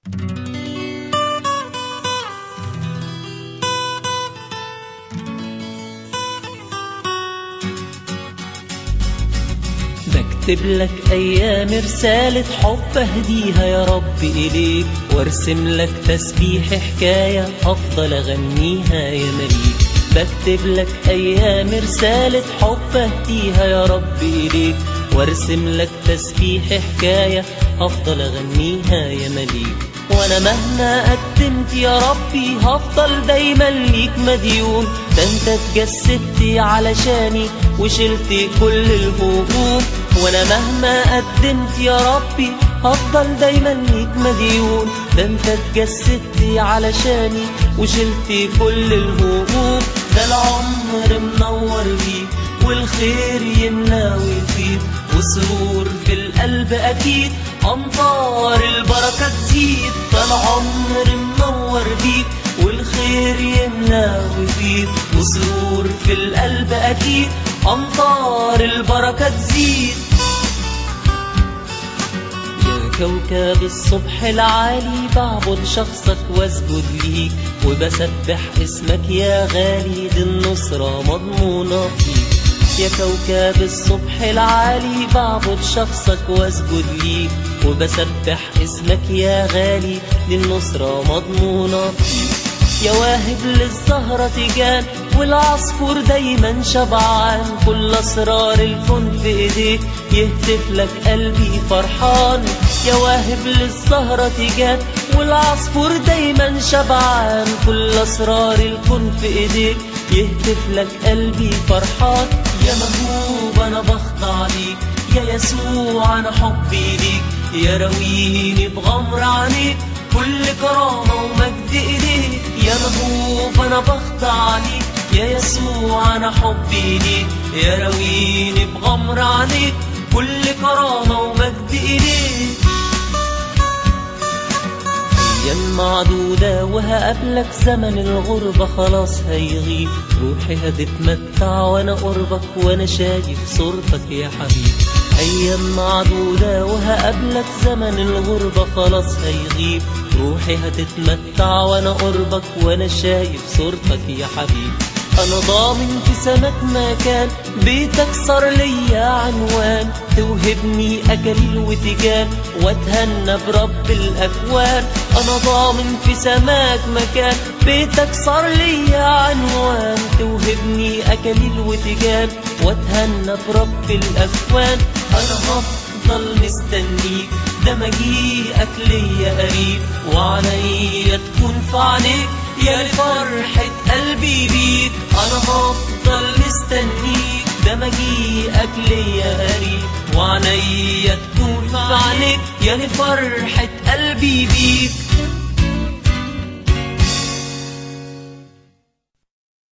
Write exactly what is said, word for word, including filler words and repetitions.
بكتب لك أيام رسالة حب أهديها يا رب إليك، وارسم لك تسبيح حكاية أفضل أغنيها يا مليك. بكتب لك أيام رسالة حب أهديها يا رب إليك، وارسم لك تسبيح حكاية أفضل أغنيها يا مليك. وانا مهما قدمت يا ربي هفضل دايما ليك مديون، ده انت اتجسدت علشاني وشلت كل الهموم. وانا مهما قدمت يا ربي هفضل دايما ليك مديون، ده انت اتجسدت علشاني وشلت كل الهموم. ده العمر منور بيك والخير يملى ويفيد، وسرور في القلب أكيد أمطار البركة تزيد. ده العمر منور بيك والخير يملى ويفيد، وسرور في القلب أكيد أمطار البركة تزيد. يا كوكب الصبح العالي بعبد شخصك واسجد ليك، وبسبح اسمك يا غالي دي النصرة مضمونة فيك. يا كوكب الصبح العالي بعبد شخصك واسجد ليك، وبسبح اسمك يا غالي دي النصرة مضمونة فيك. يا واهب للزهرة تيجان والعصفور دايما شبعان، كل اسرار الكون في ايديك يهتف لك قلبي فرحان. يا واهب للزهرة تيجان والعصفور دايما شبعان، كل اسرار الكون في ايديك يهتف لك قلبي فرحان. يا مهوب انا بخضع ليك يا يسوع انا حبي ليك، يا راويني بغمر عينيك كل كرامة ومجد إليك. يا مهوب أنا بخضع ليك يا يسوع أنا حبي ليك، يا راويني بغمر عينيك كل كرامة ومجد إليك. أيام معدودة وهقابلك زمن الغربة خلاص هيغيب، روحي هتتمتع وأنا قربك وأنا شايف صورتك يا حبيبي. أيام معدودة وهقابلك زمن الغربة خلاص هيغيب، روحي هتتمتع وأنا قربك وأنا شايف صورتك يا حبيبي. أنا ضامن في سماك مكان بيتك صار ليا عنوان، توهبني أكاليل وتيجان واتهنى برب الأكوان. أنا ضامن في سماك مكان بيتك صار ليا عنوان، توهبني أكاليل وتيجان واتهنى برب الأكوان. أنا هفضل مستنيك ده مجيئك ليا قريب، وعليا تكون في عينيك يا لفرحة قلبي بيك. أنا هفضل مستنيك ده مجيئك ليا قريب، وعليا تكون في عينيك يا لفرحة قلبي بيك.